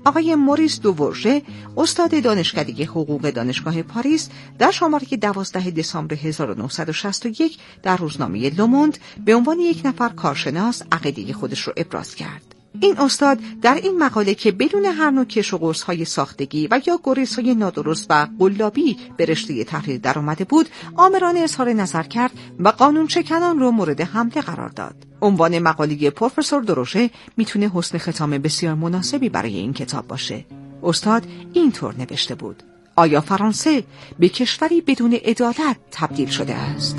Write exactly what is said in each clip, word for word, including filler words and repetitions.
آقای موریس دوورژه، استاد دانشکده حقوق دانشگاه پاریس، در شماره دوازده دسامبر هزار و نهصد و شصت و یک در روزنامه لوموند به عنوان یک نفر کارشناس عقیده خودش رو ابراز کرد. این استاد در این مقاله که بدون هر نوع کش و قرص‌های ساختگی و یا گریزهای نادرست و قلابی به رشته تحریر در آمده بود، آمرانه اظهار نظر کرد و قانون شکنان رو مورد حمله قرار داد. عنوان مقاله پروفسور دوروژه میتونه حسن ختام بسیار مناسبی برای این کتاب باشه. استاد اینطور نوشته بود: آیا فرانسه به کشوری بدون عدالت تبدیل شده است؟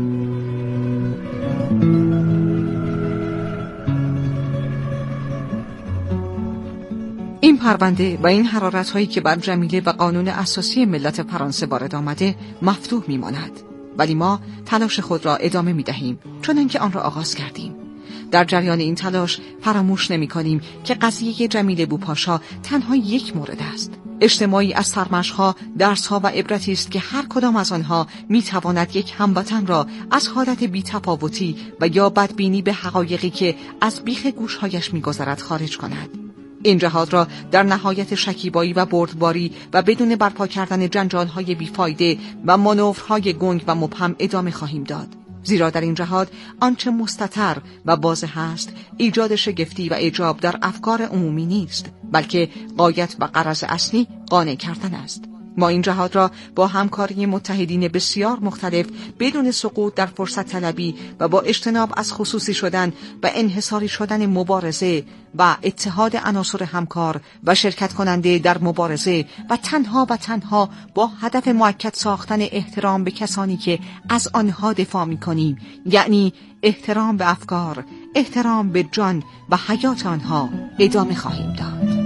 این پرونده و این حرارت‌هایی که بر جمیله و قانون اساسی ملت فرانسه وارد آمده مفتوح می‌ماند، ولی ما تلاش خود را ادامه می‌دهیم چنانکه آن را آغاز کردیم. در جریان این تلاش فراموش نمی‌کنیم که قضیه جمیله بوپاشا تنها یک مورد است. اجتماعی از سرمشق‌ها، درس‌ها و عبرتی است که هر کدام از آنها می‌تواند یک هموطن را از حالت بی‌تفاوتی و یا بدبینی به حقایقی که از بیخ گوش‌هایش می‌گذرد خارج کند. این جهاد را در نهایت شکیبایی و بردباری و بدون برپا کردن جنجال‌های بیفایده و مانورهای گنگ و مبهم ادامه خواهیم داد، زیرا در این جهاد آنچه مستتر و واضح است ایجاد شگفتی و اعجاب در افکار عمومی نیست، بلکه غایت و غرض اصلی قانع کردن است. ما این جهاد را با همکاری متحدین بسیار مختلف بدون سقوط در فرصت طلبی و با اجتناب از خصوصی شدن و انحصاری شدن مبارزه و اتحاد عناصر همکار و شرکت کننده در مبارزه و تنها و تنها با هدف مؤکد ساختن احترام به کسانی که از آنها دفاع می‌کنیم، یعنی احترام به افکار، احترام به جان و حیات آنها ادامه خواهیم داد.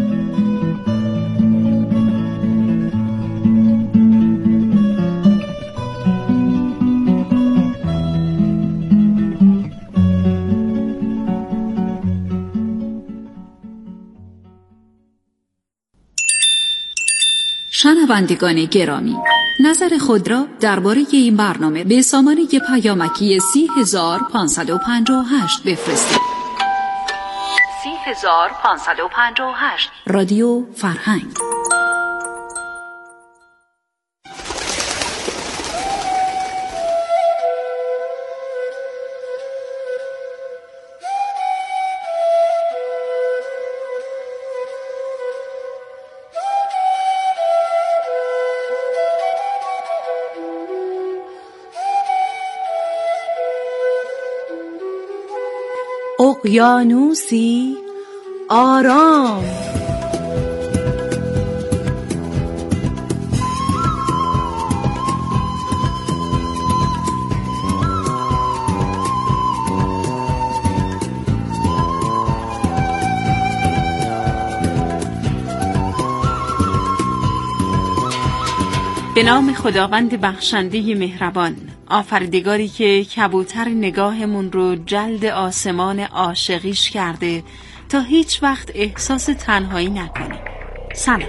شنوندگان گرامی، نظر خود را درباره این برنامه به سامانه پیامکی سی هزار پانصد و پنجاه و هشت بفرستید. سی هزار پانصد و پنجاه و هشت رادیو فرهنگ. اقیانوسی آرام. به نام خداوند بخشنده مهربان، آفریدگاری که کبوتر نگاهمون رو جلد آسمان عاشقیش کرده تا هیچ وقت احساس تنهایی نکنیم. سلام.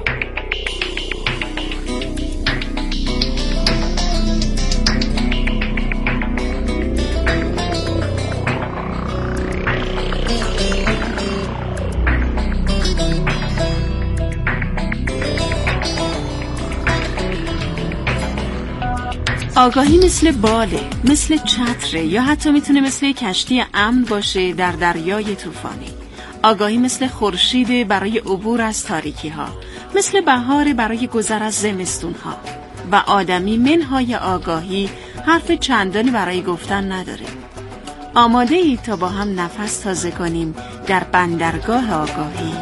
آگاهی مثل باله، مثل چتره، یا حتی میتونه مثل کشتی امن باشه در دریای طوفانی. آگاهی مثل خورشید برای عبور از تاریکی ها، مثل بهار برای گذر از زمستون ها. و آدمی منهای آگاهی حرف چندانی برای گفتن نداره. آماده ای تا با هم نفس تازه کنیم در بندرگاه آگاهی؟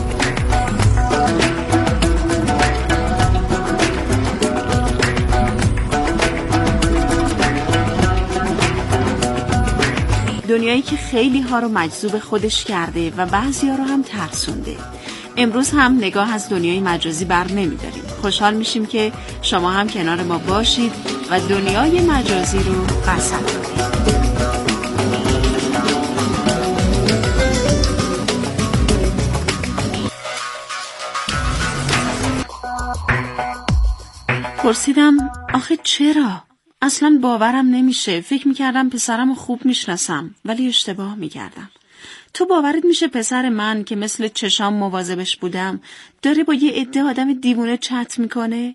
دنیایی که خیلی ها رو مجذوب خودش کرده و بعضی ها رو هم ترسونده. امروز هم نگاه از دنیای مجازی بر نمی‌داریم. خوشحال میشیم که شما هم کنار ما باشید و دنیای مجازی رو قصد کنید. پرسیدم آخه چرا؟ اصلا باورم نمیشه. فکر میکردم پسرم خوب میشناسم، ولی اشتباه میکردم. تو باورت میشه پسر من که مثل چشام مواظبش بودم داره با یه عده آدم دیوونه چت میکنه؟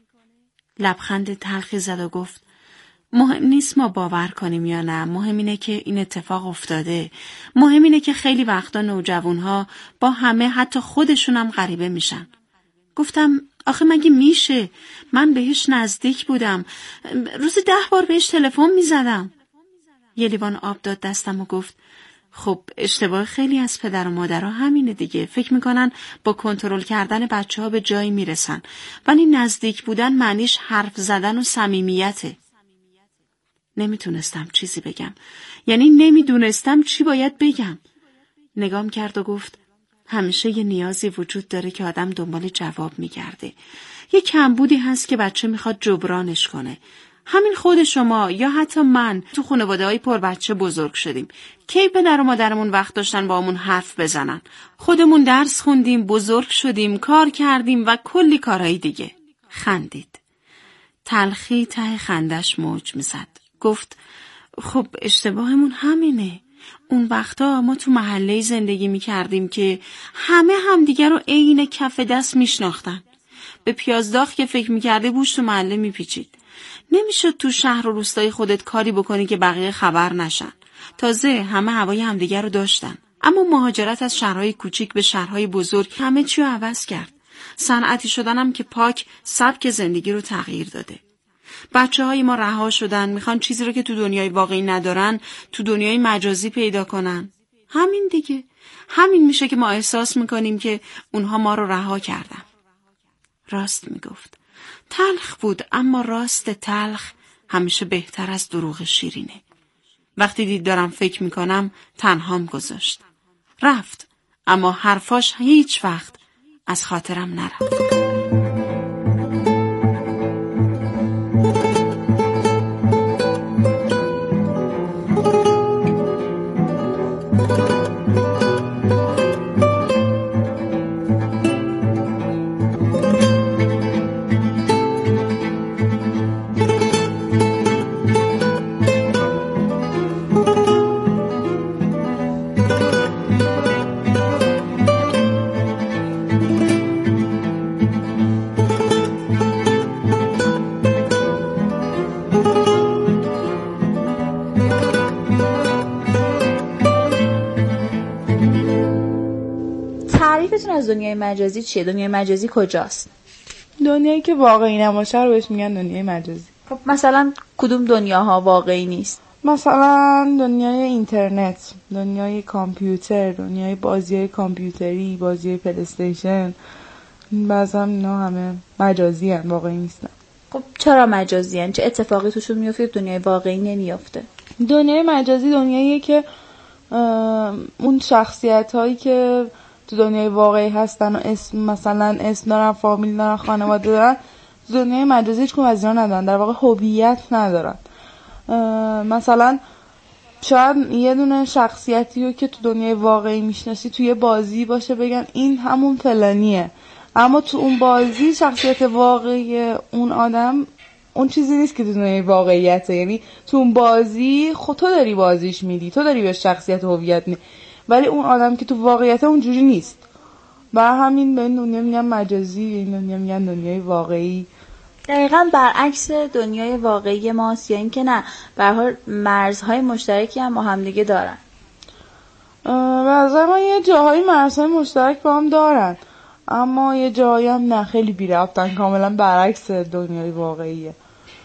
لبخند تلخی زد و گفت مهم نیست ما باور کنیم یا نه، مهم اینه که این اتفاق افتاده. مهم اینه که خیلی وقتا نوجوانها با همه حتی خودشونم غریبه میشن. گفتم آخه مگه میشه؟ من بهش نزدیک بودم، روز ده بار بهش تلفن میزدم. یه لیوان آب داد دستم و گفت خب اشتباه خیلی از پدر و مادرها همینه دیگه، فکر میکنن با کنترل کردن بچه ها به جایی میرسن، ولی نزدیک بودن معنیش حرف زدن و صمیمیته. نمیتونستم چیزی بگم، یعنی نمیدونستم چی باید بگم. نگام کرد و گفت همیشه یه نیازی وجود داره که آدم دنبال جواب میگرده. یه کمبودی هست که بچه میخواد جبرانش کنه. همین خود شما یا حتی من تو خانواده های پر بچه بزرگ شدیم. کی پدر و مادرمون وقت داشتن با همون حرف بزنن؟ خودمون درس خوندیم، بزرگ شدیم، کار کردیم و کلی کارهای دیگه. خندید. تلخی ته خندش موج میزد. گفت خب اشتباهمون همینه. اون وقتا ما تو محله زندگی میکردیم که همه همدیگه رو عین کف دست میشناختن. به پیازداغ که فکر میکرده بوش تو محله میپیچید. نمیشد تو شهر و روستای خودت کاری بکنی که بقیه خبر نشن. تازه همه هوای همدیگه رو داشتن. اما مهاجرت از شهرهای کوچیک به شهرهای بزرگ همه چی رو عوض کرد. صنعتی شدنم که پاک سبک زندگی رو تغییر داده. بچه های ما رها شدن، میخوان چیزی رو که تو دنیای واقعی ندارن تو دنیای مجازی پیدا کنن. همین دیگه. همین میشه که ما احساس میکنیم که اونها ما رو رها کردن. راست میگفت. تلخ بود، اما راست تلخ همیشه بهتر از دروغ شیرینه. وقتی دید دارم فکر میکنم تنهام گذاشت. رفت، اما حرفاش هیچ وقت از خاطرم نرفت. تعریفتون از دنیای مجازی چیه؟ دنیای مجازی کجاست؟ دنیایی که واقعی نباشه رو بهش میگن دنیای مجازی. خب مثلا کدوم دنیاها واقعی نیست؟ مثلا دنیای اینترنت، دنیای کامپیوتر، دنیای بازی‌های کامپیوتری، بازی‌های پلی استیشن، بعضا اینا همه مجازی هستن، واقعی نیستن. خب چرا مجازی هستن؟ چه اتفاقی توشون میفته دنیای واقعی نمیافته؟ دنیای مجازی دنیاییه که اون شخصیت‌هایی که تو دنیای واقعی هستن و اسم مثلا اسم دارن، فامیل دارن، خانواده دارن، دنیای مجازی هیچ کدوم از اینا ندارن، در واقع هویت ندارن. مثلا شاید یه دونه شخصیتی رو که تو دنیای واقعی میشناسی توی بازی باشه بگن این همون فلانیه، اما تو اون بازی شخصیت واقعی اون آدم اون چیزی نیست که تو دنیای واقعیته. یعنی تو اون بازی خود تو داری بازیش میدی، تو داری به شخصیت هویت میدی، ولی اون آدم که تو واقعیت اونجوری نیست. و همین به این دنیا میگن مجازی، این دنیا میگن دنیای واقعی. دقیقاً برعکس دنیای واقعی ماست، یا اینکه نه به هر حال مرزهای مشترکی هم با هم دیگه دارن؟ به نظر من یه جاهای مرزهای مشترک با هم دارن، اما یه جاهایی هم نه، خیلی بی ربطن، کاملا برعکس دنیای واقعیه.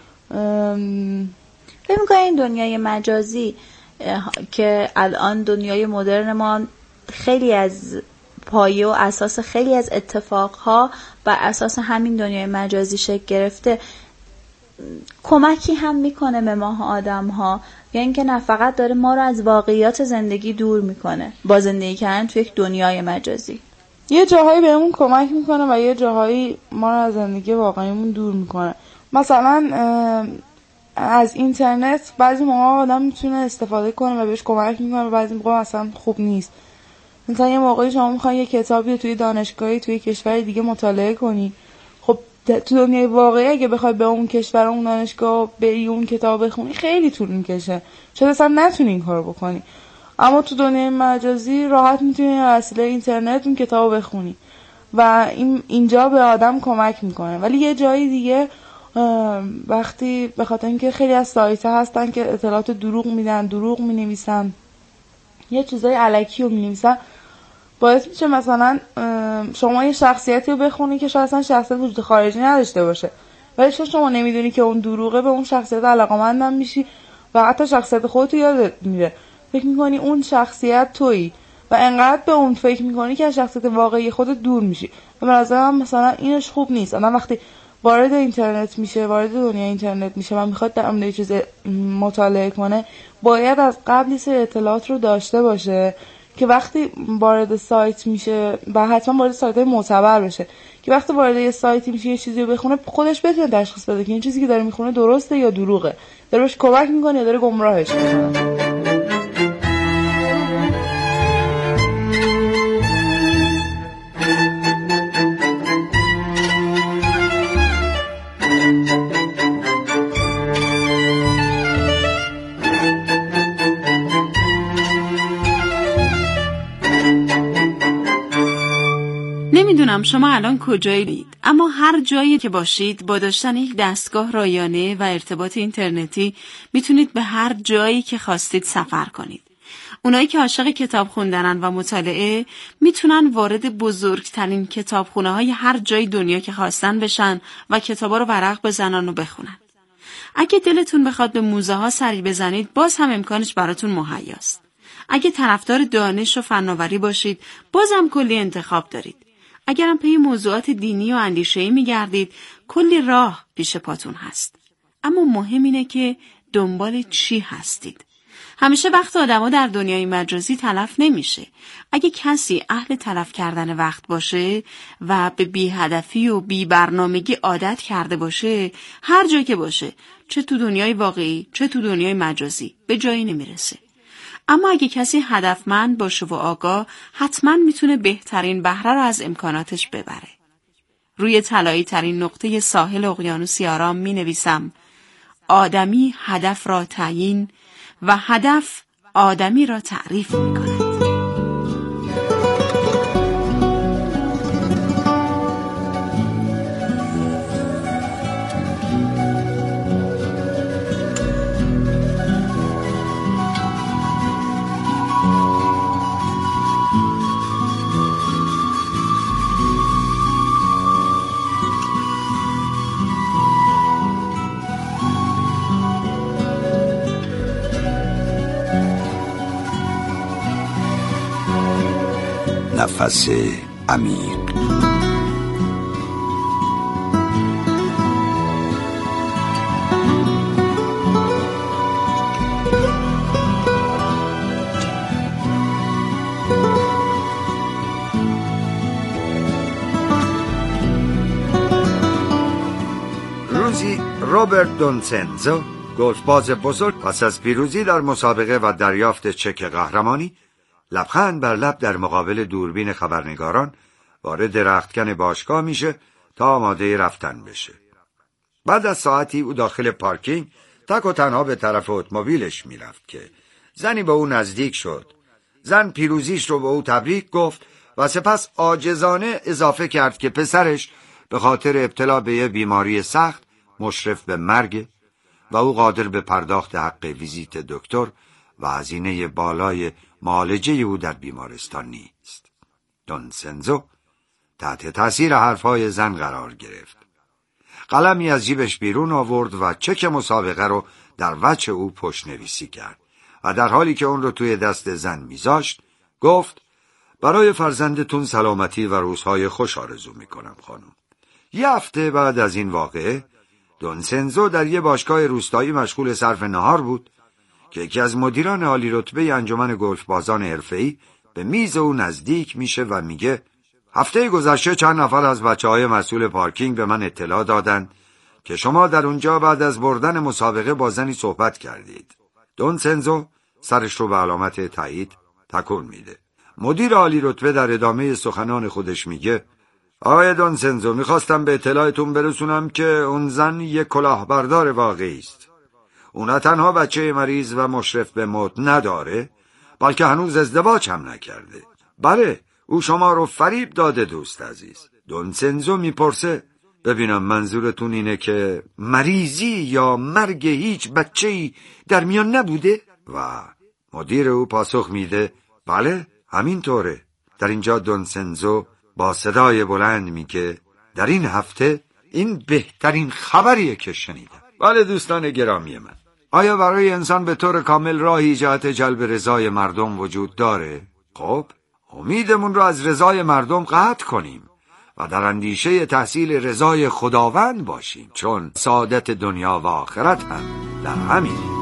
فکر می‌کنی این دنیای مجازی که الان دنیای مدرن ما خیلی از پایه و اساس خیلی از اتفاقها بر اساس همین دنیای مجازی شکل گرفته، کمکی هم میکنه به ما آدم ها، یا اینکه نه فقط داره ما رو از واقعیات زندگی دور میکنه با زندگی کردن توی یک دنیای مجازی؟ یه جاهایی بهمون کمک میکنه و یه جاهایی ما رو از زندگی واقعیمون دور میکنه. مثلا از اینترنت بعضی موقع آدم میتونه استفاده کنه و بهش کمک میکنه و بعضی موقع اصلا خوب نیست. مثلا یه موقعی شما میخوای یه کتابی توی دانشگاهی توی کشور دیگه مطالعه کنی، خب تو دنیای واقعی اگه بخوای به اون کشور اون دانشگاه بری اون کتاب بخونی خیلی طول میکشه، شاید اصلا نتونی این کارو بکنی. اما تو دنیای مجازی راحت میتونی وسیله اینترنت اون کتابو بخونی و این اینجا به آدم کمک میکنه. ولی یه جایی دیگه وقتی به خاطر اینکه خیلی از سایت ها هستن که اطلاعات دروغ میدن، دروغ مینویسن، یه چیزای الکی رو مینویسن، باعث میشه مثلا شما یه شخصیتی رو بخونی که شاید اصلا شخصیت وجود خارجی نداشته باشه، ولی چون شما نمیدونی که اون دروغه به اون شخصیت علاقه‌مند میشی و حتی شخصیت خودت یادت میره، فکر میکنی اون شخصیت تویی و انقدر به اون فکر میکنی که از شخصیت واقعی خودت دور میشی. و به نظرم مثلا اینش خوب نیست. آدم وقتی وارد اینترنت میشه، وارد دنیای اینترنت میشه و میخواد در مورد چیز مطالعه کنه، باید از قبل یه سری اطلاعات رو داشته باشه که وقتی وارد سایت میشه و حتما وارد سایت‌های معتبر بشه که وقتی وارد یه سایتی میشه یه چیزی رو بخونه خودش بتونه تشخیص بده که این چیزی که داره میخونه درسته یا دروغه، داره بهش کمک میکنه یا داره گمراهش میکنه. نمیدونم شما الان کجایید، اما هر جایی که باشید با داشتن یک دستگاه رایانه و ارتباط اینترنتی میتونید به هر جایی که خواستید سفر کنید. اونایی که عاشق کتاب خوندنن و مطالعه میتونن وارد بزرگترین کتابخونه های هر جای دنیا که خواستن بشن و کتابا رو ورق بزنن و بخونن. اگه دلتون بخواد به موزه ها سری بزنید باز هم امکانش براتون مهیاست. اگه طرفدار دانش و فناوری باشید بازم کلی انتخاب دارید. اگرم پی موضوعات دینی و اندیشه‌ای می‌گردید کلی راه پیش پاتون هست. اما مهم اینه که دنبال چی هستید. همیشه وقت آدما در دنیای مجازی تلف نمیشه. اگه کسی اهل تلف کردن وقت باشه و به بی هدفی و بی برنامگی عادت کرده باشه، هر جایی که باشه، چه تو دنیای واقعی چه تو دنیای مجازی، به جایی نمیرسه. اما اگه کسی هدفمند باشه و آگاه، حتما میتونه بهترین بهره رو از امکاناتش ببره. روی طلایی ترین نقطه ساحل اقیانوس آرام می نویسم: آدمی هدف را تعیین و هدف آدمی را تعریف می کند. نفس عمیق. روزی روبرت دونسنزو، گلفباز بزرگ، پس از پیروزی در مسابقه و دریافت چک قهرمانی، لبخند بر لب در مقابل دوربین خبرنگاران وارد رختکن باشگاه میشه تا آماده رفتن بشه. بعد از ساعتی او داخل پارکینگ تک و تنها به طرف اتومبیلش میرفت که زنی به او نزدیک شد. زن پیروزیش رو به او تبریک گفت و سپس عاجزانه اضافه کرد که پسرش به خاطر ابتلا به یه بیماری سخت مشرف به مرگ و او قادر به پرداخت حق ویزیت دکتر و هزینه بالای معالجه او در بیمارستان نیست. دونسنزو تحت تاثیر حرفهای زن قرار گرفت. قلمی از جیبش بیرون آورد و چک مسابقه رو در وجه او پشت‌نویسی کرد و در حالی که اون رو توی دست زن میذاشت گفت: برای فرزندتون سلامتی و روزهای خوش آرزو میکنم خانم. یه هفته بعد از این واقعه دونسنزو در یه باشگاه روستایی مشغول صرف نهار بود که یکی از مدیران عالی رتبه انجمن گلف بازان حرفه‌ای به میز او نزدیک میشه و میگه: هفته گذشته چند نفر از بچه‌های مسئول پارکینگ به من اطلاع دادن که شما در اونجا بعد از بردن مسابقه با زنی صحبت کردید. دونسنزو سرش رو به علامت تایید تکون میده. مدیر عالی رتبه در ادامه سخنان خودش میگه: آقای دونسنزو، میخواستم به اطلاعتون برسونم که اون زن یک کلاهبردار واقعی است. اون تنها بچه مریض و مشرف به موت نداره، بلکه هنوز ازدواج هم نکرده. بله، او شما رو فریب داده دوست عزیز. دونسنزو میپرسه ببینم منظورتون اینه که مریضی یا مرگ هیچ بچه‌ای در میان نبوده؟ و مدیر او پاسخ میده بله همینطوره. در اینجا دونسنزو با صدای بلند میگه در این هفته این بهترین خبریه که شنیدم. بله دوستان گرامی من، آیا برای انسان به طور کامل راهی جهت جلب رضای مردم وجود داره؟ خب امیدمون رو از رضای مردم قطع کنیم و در اندیشه تحصیل رضای خداوند باشیم، چون سعادت دنیا و آخرت هم در همینه.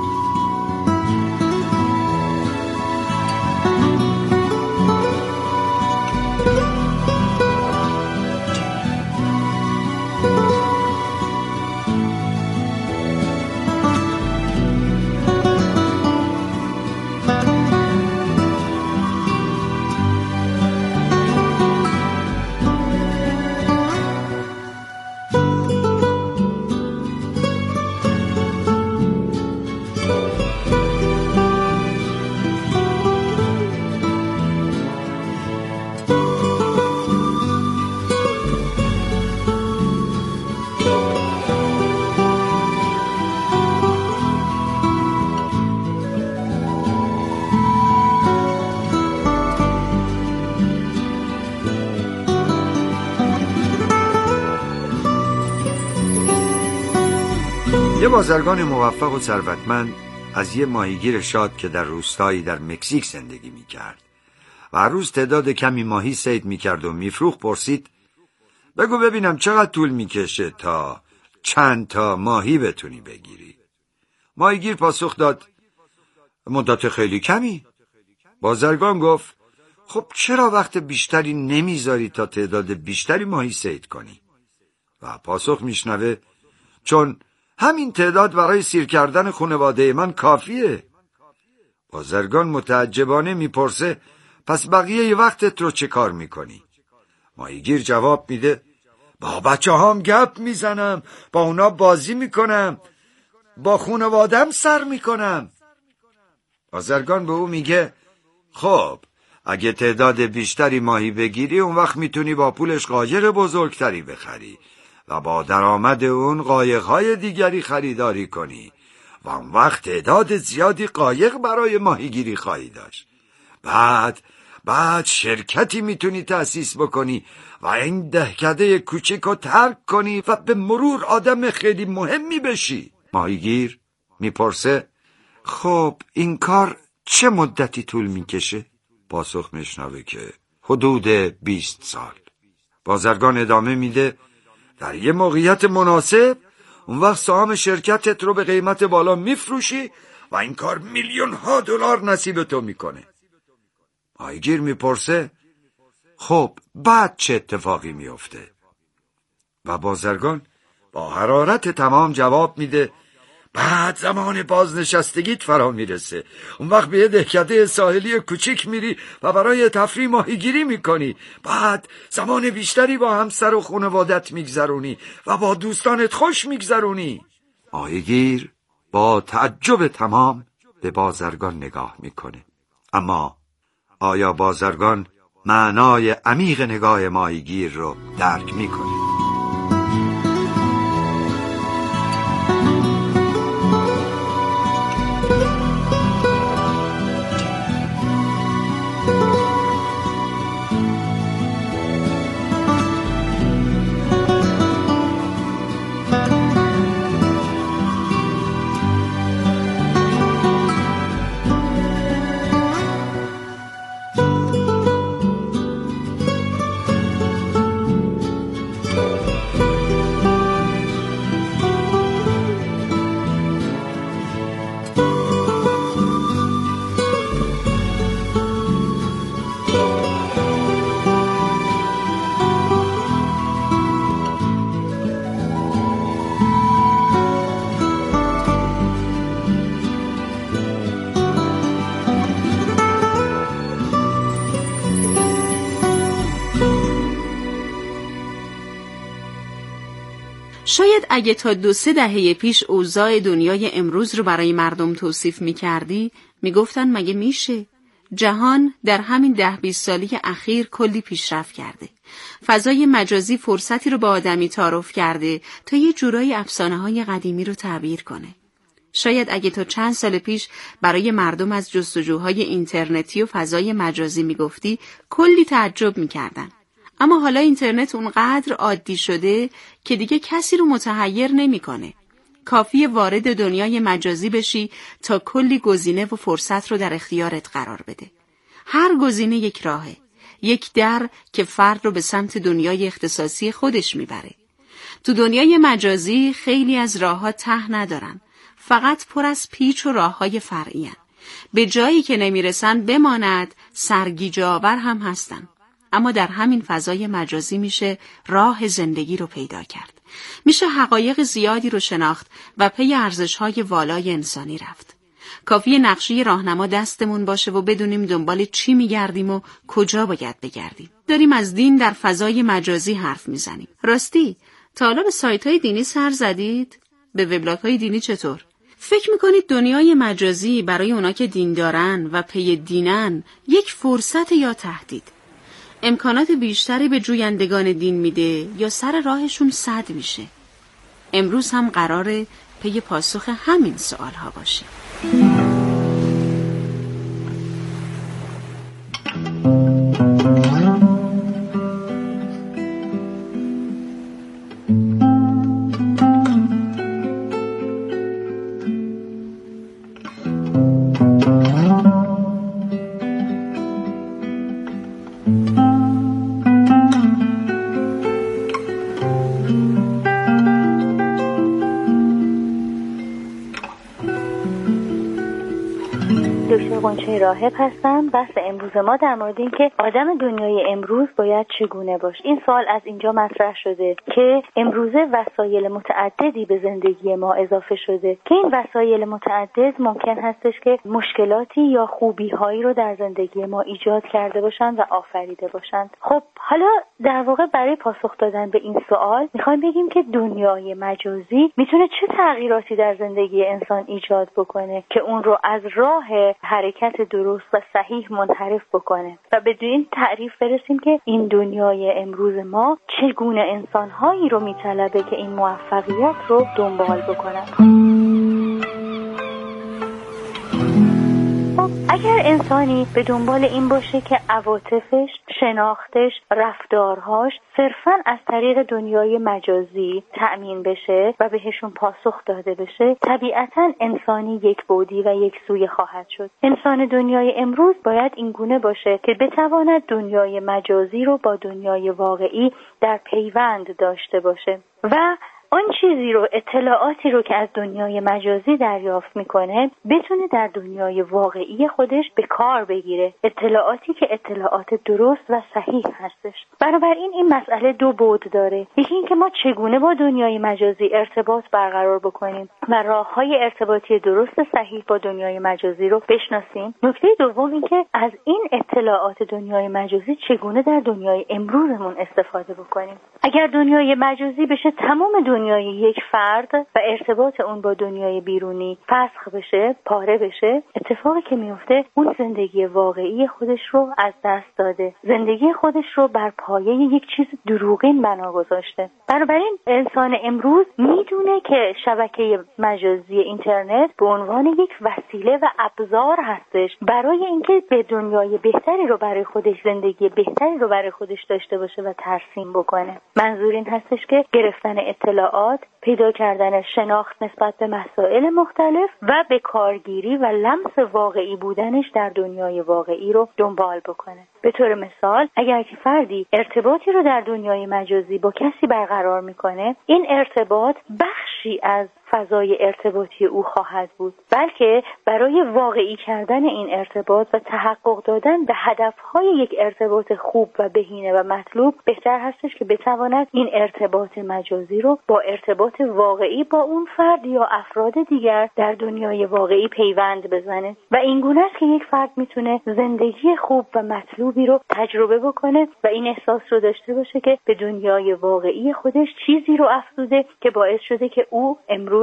یه بازرگان موفق و ثروتمند از یه ماهیگیر شاد که در روستایی در مکزیک زندگی میکرد و هر روز تعداد کمی ماهی صید میکرد و میفروخت پرسید بگو ببینم چقدر طول میکشه تا چند تا ماهی بتونی بگیری؟ ماهیگیر پاسخ داد مدت خیلی کمی. بازرگان گفت خب چرا وقت بیشتری نمیذاری تا تعداد بیشتری ماهی صید کنی؟ و پاسخ میشنوه چون همین تعداد برای سیر کردن خانواده من کافیه. بازرگان متعجبانه میپرسه پس بقیه ی وقتت رو چه کار میکنی؟ ماهیگیر جواب میده با بچه هام گپ میزنم، با اونا بازی میکنم، با خانوادم سر میکنم. بازرگان به او میگه خب اگه تعداد بیشتری ماهی بگیری اون وقت میتونی با پولش قاجر بزرگتری بخری و با درآمد اون قایق‌های دیگری خریداری کنی و اون وقت تعداد زیادی قایق برای ماهیگیری خواهی داشت. بعد بعد شرکتی میتونی تأسیس بکنی و این دهکده کوچیک رو ترک کنی و به مرور آدم خیلی مهمی بشی. ماهیگیر میپرسه خب این کار چه مدتی طول میکشه؟ پاسخ میشنوه که حدود بیست سال. بازرگان ادامه میده در یه موقعیت مناسب اون وقت سهام شرکتت رو به قیمت بالا میفروشی و این کار میلیون ها دلار نصیب تو میکنه. ماهیگیر میپرسه خب بعد چه اتفاقی میفته؟ و بازرگان با حرارت تمام جواب میده بعد زمان بازنشستگیت فرا میرسه. اون وقت به یه دهکده ساحلی کوچیک میری و برای تفریح ماهیگیری میکنی. بعد زمان بیشتری با همسر و خانوادت میگذرونی و با دوستانت خوش میگذرونی. ماهیگیر با تعجب تمام به بازرگان نگاه میکنه. اما آیا بازرگان معنای عمیق نگاه ماهیگیر رو درک میکنه؟ شاید اگه تا دو سه دهه پیش اوضاع دنیای امروز رو برای مردم توصیف می کردی می گفتن مگه میشه؟ جهان در همین ده بیست سالی اخیر کلی پیشرفت کرده. فضای مجازی فرصتی رو به آدمی تعارف کرده تا یه جورایی افسانه‌های قدیمی رو تعبیر کنه. شاید اگه تا چند سال پیش برای مردم از جستجوهای اینترنتی و فضای مجازی میگفتی کلی تعجب میکردن. اما حالا اینترنت اونقدر عادی شده که دیگه کسی رو متحیر نمیکنه. کافیه وارد دنیای مجازی بشی تا کلی گزینه و فرصت رو در اختیارت قرار بده. هر گزینه یک راهه، یک در که فرد رو به سمت دنیای اختصاصی خودش میبره. تو دنیای مجازی خیلی از راه‌ها ته ندارن، فقط پر از پیچ و راه‌های فرعی هن. به جایی که نمیرسن بماند سرگیجه‌آور هم هستن. اما در همین فضای مجازی میشه راه زندگی رو پیدا کرد. میشه حقایق زیادی رو شناخت و پی ارزش‌های والای انسانی رفت. کافیه نقشه راهنما دستمون باشه و بدونیم دنبال چی میگردیم و کجا باید بگردیم. داریم از دین در فضای مجازی حرف میزنیم. راستی تا حالا به سایت‌های دینی سر زدید؟ به وبلاگ‌های دینی چطور؟ فکر میکنید دنیای مجازی برای اونا که دین دارن و پی دینن یک فرصت یا تهدید؟ امکانات بیشتری به جویندگان دین میده یا سر راهشون سد میشه؟ امروز هم قراره پی پاسخ همین سوالها باشیم. دکتر قنچه راهب هستم. بحث امروز ما در مورد این که آدم دنیای امروز باید چگونه باشه. این سوال از اینجا مطرح شده که امروزه وسایل متعددی به زندگی ما اضافه شده که این وسایل متعدد ممکن هستش که مشکلاتی یا خوبی‌هایی رو در زندگی ما ایجاد کرده باشند و آفریده باشند. خب حالا در واقع برای پاسخ دادن به این سوال میخوایم بگیم که دنیای مجازی میتونه چه تغییراتی در زندگی انسان ایجاد بکنه که اون رو از راه حرکت درست و صحیح منحرف بکنه و به این تعریف برسیم که این دنیای امروز ما چگونه انسان‌هایی رو میطلبه که این موفقیت رو دنبال بکنن. اگر انسانی به دنبال این باشه که عواطفش، شناختش، رفتارهاش صرفاً از طریق دنیای مجازی تأمین بشه و بهشون پاسخ داده بشه، طبیعتاً انسانی یک بعدی و یک سوی خواهد شد. انسان دنیای امروز باید اینگونه باشه که بتواند دنیای مجازی رو با دنیای واقعی در پیوند داشته باشه و آن چیزی رو، اطلاعاتی رو که از دنیای مجازی دریافت میکنه بتونه در دنیای واقعی خودش به کار بگیره، اطلاعاتی که اطلاعات درست و صحیح هستش. بنابراین این مسئله دو بعد داره. یکی این که ما چگونه با دنیای مجازی ارتباط برقرار بکنیم و راههای ارتباطی درست صحیح با دنیای مجازی رو بشناسیم. نکته دوم این که از این اطلاعات دنیای مجازی چگونه در دنیای امروزمون استفاده بکنیم. اگر دنیای مجازی بشه تمام دنیای یک فرد و ارتباط اون با دنیای بیرونی فسخ بشه، پاره بشه، اتفاقی که میفته اون زندگی واقعی خودش رو از دست داده، زندگی خودش رو بر پایه یک چیز دروغین بنا گذاشته. بنابراین انسان امروز میدونه که شبکه مجازی اینترنت به عنوان یک وسیله و ابزار هستش برای اینکه به دنیای بهتری رو برای خودش، زندگی بهتری رو برای خودش داشته باشه و ترسیم بکنه. منظور این هستش که گرفتن اطلاعات، پیدا کردن شناخت نسبت به مسائل مختلف و به کارگیری و لمس واقعی بودنش در دنیای واقعی رو دنبال بکنه. به طور مثال اگر که فردی ارتباطی رو در دنیای مجازی با کسی برقرار میکنه، این ارتباط بخشی از فضای ارتباطی او خواهد بود، بلکه برای واقعی کردن این ارتباط و تحقق دادن به هدفهای یک ارتباط خوب و بهینه و مطلوب بهتر هستش که بتواند این ارتباط مجازی رو با ارتباط واقعی با اون فرد یا افراد دیگر در دنیای واقعی پیوند بزنه و این گونه است که یک فرد میتونه زندگی خوب و مطلوبی رو تجربه بکنه و این احساس رو داشته باشه که به دنیای واقعی خودش چیزی رو افزوده که باعث شده که او امروز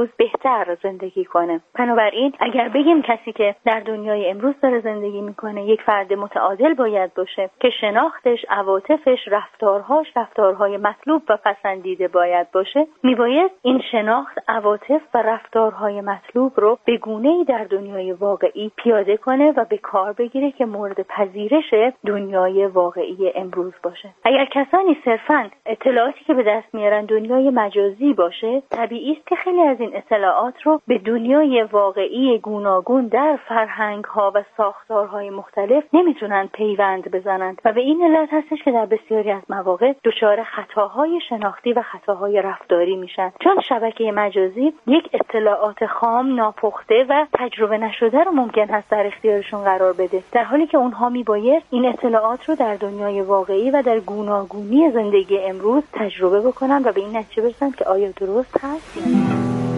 امروز بهتر زندگی کنه. بنابراین اگر بگیم کسی که در دنیای امروز داره زندگی میکنه یک فرد متعادل باید باشه که شناختش، عواطفش، رفتارهاش رفتارهای مطلوب و پسندیده باید باشه، میبایست این شناخت، عواطف و رفتارهای مطلوب رو به گونه‌ای در دنیای واقعی پیاده کنه و به کار بگیره که مورد پذیرش دنیای واقعی امروز باشه. اگر کسانی صرفاً اطلاعاتی که به دست میارن دنیای مجازی باشه، طبیعی است که خیلی از این اطلاعات رو به دنیای واقعی گوناگون در فرهنگ‌ها و ساختارهای مختلف نمیتونن پیوند بزنند و به این علت هستش که در بسیاری از مواقع دچار خطاهای شناختی و خطاهای رفتاری میشن، چون شبکه مجازی یک اطلاعات خام، ناپخته و تجربه نشده رو ممکن هست در اختیارشون قرار بده، در حالی که اونها میباید این اطلاعات رو در دنیای واقعی و در گوناگونی زندگی امروز تجربه بکنن و به این نتیجه برسن که آیا درست هست یا نه.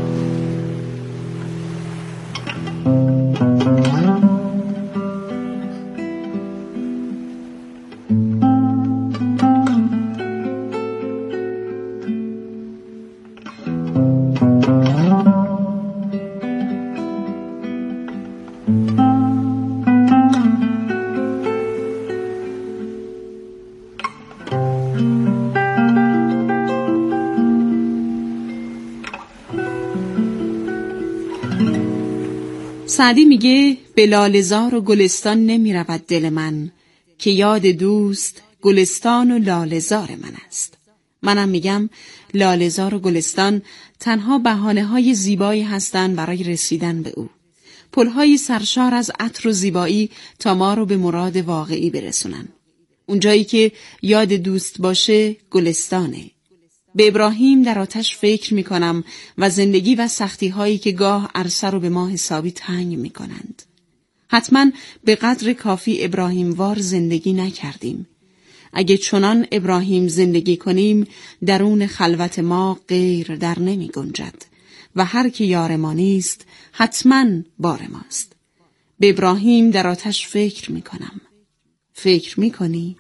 سعدی میگه به لاله‌زار و گلستان نمی رود دل من، که یاد دوست گلستان و لاله‌زار من است. منم میگم لاله‌زار و گلستان تنها بهانه‌های زیبایی هستند برای رسیدن به او، پل‌های سرشار از عطر و زیبایی تا ما رو به مراد واقعی برسونن. اونجایی که یاد دوست باشه گلستانه. به ابراهیم در آتش فکر می کنم و زندگی و سختی هایی که گاه عرصه رو به ما حسابی تنگ می کنند. حتما به قدر کافی ابراهیم وار زندگی نکردیم. اگه چنان ابراهیم زندگی کنیم درون خلوت ما غیر در نمی گنجد و هر که یار ما نیست حتما بار ماست. به ابراهیم در آتش فکر می کنم. فکر می کنی؟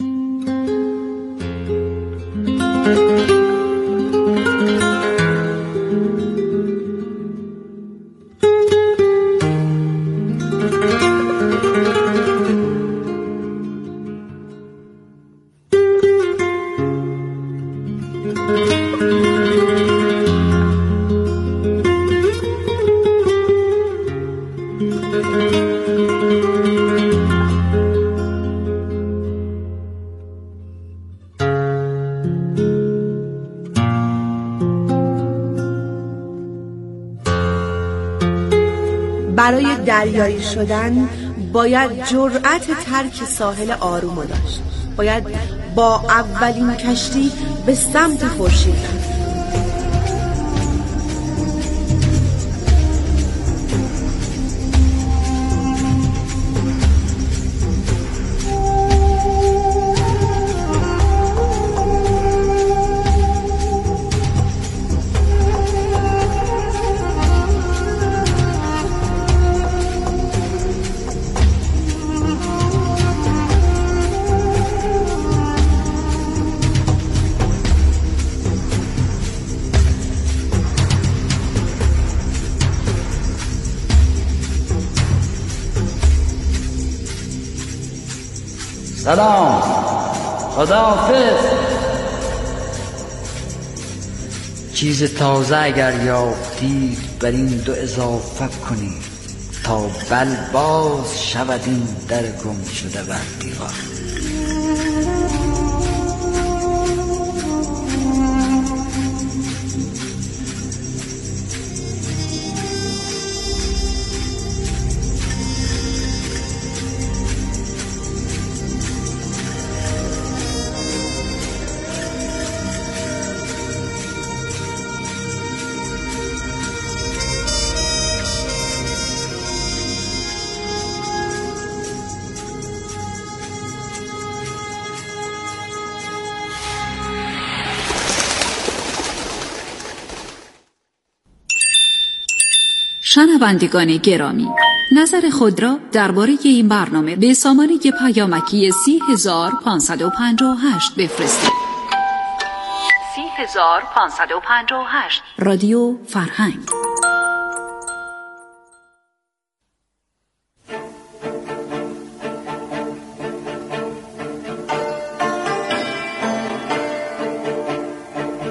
برای دریایی شدن باید جرأت ترک ساحل آروم داشت. باید با اولین کشتی به سمت خورشید رفت. سلام، خداحافظ. چیز تازه اگر یافتید بر این دو اضافه کنید تا بل باز شود این در گم شده بر دیوار. شنوندگان گرامی، نظر خود را درباره این برنامه به سامانه پیامکی سی هزار پانصد و پنجاه و هشت بفرستید. سی هزار پانصد و پنجاه و هشت رادیو فرهنگ.